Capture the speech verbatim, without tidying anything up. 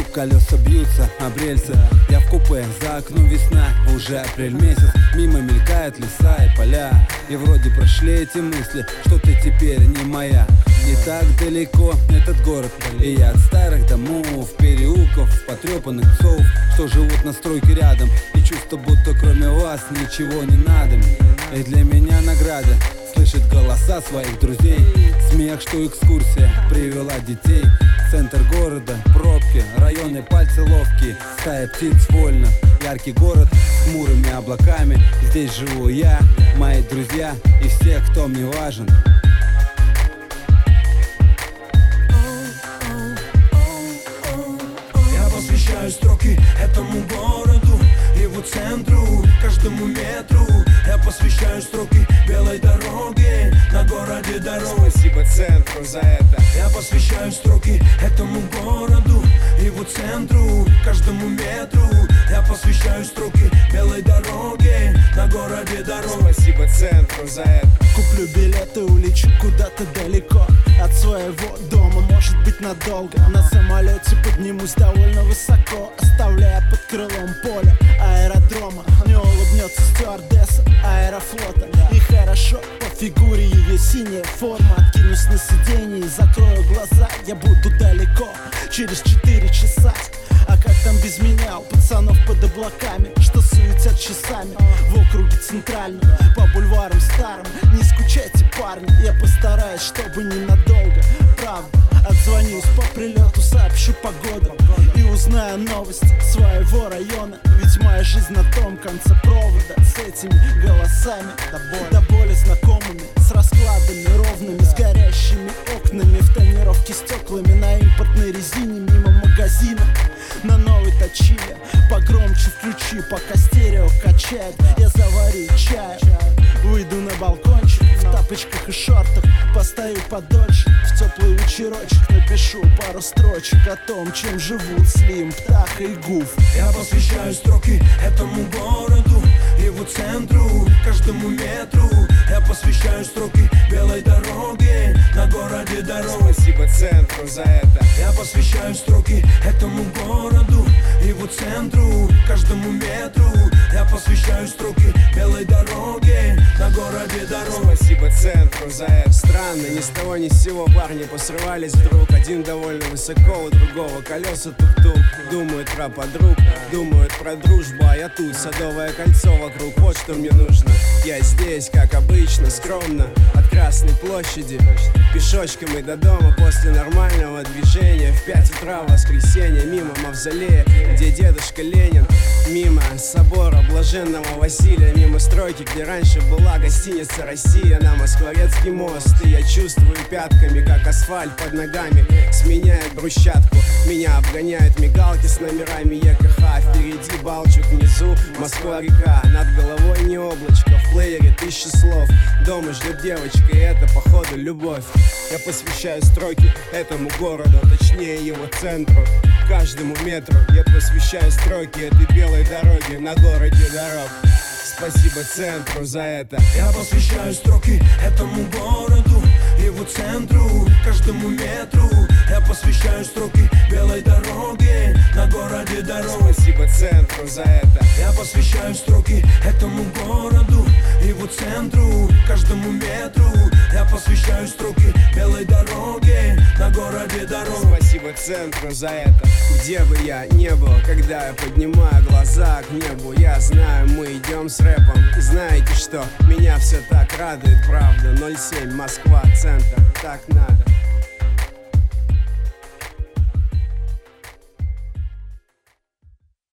Колеса бьются об рельсы, я в купе, за окном весна, уже апрель месяц. Мимо мелькают леса и поля, и вроде прошли эти мысли, что ты теперь не моя. Не так далеко этот город, и я от старых домов, переулков, потрепанных псов, что живут на стройке рядом, и чувство, будто кроме вас ничего не надо мне. И для меня награда слышать голоса своих друзей, смех, что экскурсия привела детей. Центр города, пробки, районы, пальцы ловкие, стая птиц вольно. Яркий город с хмурыми облаками, здесь живу я, мои друзья и все, кто мне важен. Я посвящаю строки этому городу, его центру, каждому метру. Я посвящаю строки белой дороге, на городе дорог. Спасибо центру за это. Я посвящаю строки этому городу, его центру, каждому метру. Я посвящаю строки белой дороге, на городе дорог. Спасибо центру за это. Куплю билеты, улечу куда-то далеко от своего дома, может быть надолго. На самолете поднимусь довольно высоко, оставляя под крылом поле аэродрома. Мне улыбнется стюардесса аэрофлота, и хорошо по фигуре ее синяя форма. Откинусь на сиденье и закрою глаза, я буду далеко через четыре часа. А как там без меня у пацанов под облаками, что суетят часами в округе центральном, по бульварам старым? Не скучайте, парни, я постараюсь, чтобы ненадолго. Правда, отзвонюсь по прилету, сообщу погоду и узнаю новости своего района. Ведь моя жизнь на том конце провода, с этими голосами до боли, до боли знакомыми, с раскладами ровными, с горящими окнами, в тонировке стеклами, на импортной резине мимо магазина. На новой точиле погромче включи, пока стерео качает. Я заварю чаю, выйду на балкончик в тапочках и шортах, постою подольше, в теплый вечерочек напишу пару строчек о том, чем живут Слим, Птаха и Гуф. Я посвящаю строки этому городу, его центру, каждому метру. Я посвящаю строки белой дороге, на городе дорог. Спасибо центру за это. Я посвящаю строки этому городу, его центру, каждому метру. Я посвящаю строки белой дороге, на городе дорог. Спасибо центру за это. Странно, ни с того ни с сего парни посрывались вдруг. Один довольно высоко, у другого колеса тук-тук. Думают про подруг, думают про дружбу, а я тут, Садовое кольцо вокруг, вот что мне нужно. Я здесь, как обычно, скромно, от Красной площади пешочком и до дома после нормального движения. В пять утра в воскресенье мимо мавзолея, где дедушка Ленин, мимо собора Блаженного Василия, мимо стройки, где раньше была гостиница «Россия», на Москворецкий мост. И я чувствую пятками, как асфальт под ногами сменяет брусчатку. Меня обгоняют мигалки с номерами ЕКХ. Впереди Балчук, внизу Москва-река. Над головой не облачко, в плеере тысячи слов. Дома ждет девочка, и это походу любовь. Я посвящаю строки этому городу, точнее его центру, каждому метру. Я посвящаю строки этой белой дороге, на городе дорог. Спасибо центру за это. Я посвящаю строки этому городу, его центру, каждому метру. Я посвящаю строки белой дороге, на городе дорог. Спасибо центру за это. Я посвящаю строки этому городу, его центру, каждому метру. Я посвящаю строки белой дороге, на городе дорог. Спасибо центру за это. Где бы я не был, когда я поднимаю глаза к небу, я знаю, мы идем с рэпом. И знаете что? Меня все так радует, правда. ноль семь Москва, центр, так надо.